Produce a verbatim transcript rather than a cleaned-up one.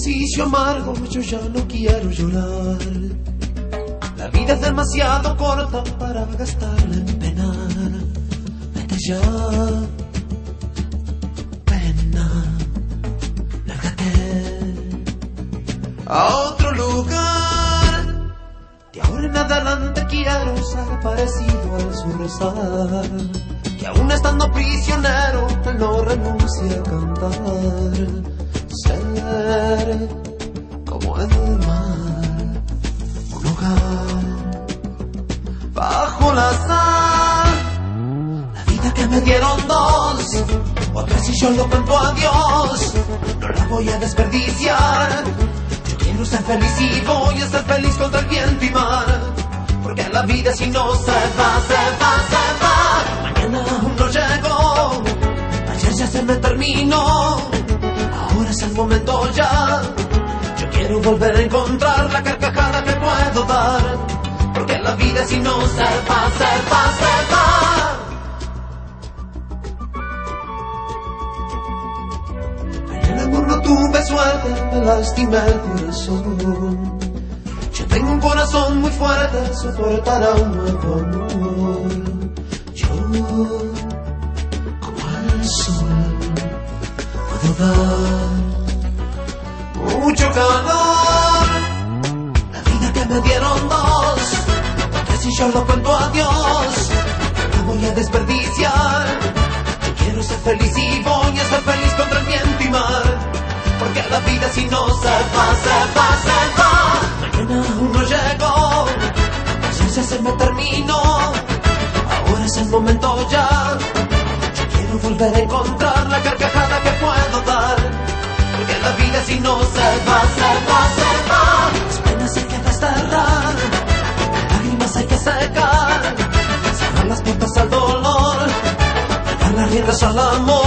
ejercicio amargo, yo ya no quiero llorar. La vida es demasiado corta para gastarla en penar. Vete ya, pena, lárgate a otro lugar. De ahora en adelante quiero ser parecido al Surrosar, que aún estando prisionero él no renuncia a cantar. Ser como el mar, un hogar bajo la sal. La vida que me dieron dos, otra si yo lo cuento a Dios, no la voy a desperdiciar. Yo quiero ser feliz y voy a ser feliz contra el viento y mar, porque la vida si no se va, se va, se va. Mañana aún no llegó, ayer ya se me terminó. Ahora es el momento ya. Yo quiero volver a encontrar la carcajada que puedo dar, porque la vida si no se va, se va, se va. En el amor no tuve suerte, me lastimé el corazón. Yo tengo un corazón muy fuerte, soportará un nuevo amor. Yo, como el sol, puedo dar mucho calor. La vida que me dieron dos, porque si yo lo cuento a Dios, la voy a desperdiciar. Yo quiero ser feliz y voy a ser feliz contra el viento y mar, porque la vida si no se va, se va, se va. Mañana aún no llegó, ayer ya se me terminó. Ahora es el momento ya. Yo quiero volver a encontrar la carcajada que puedo dar, porque la vida si no se va, se va, se va. Las penas hay que desterrar, las lágrimas hay que secar, cerrar las puertas al dolor, dar las riendas al amor.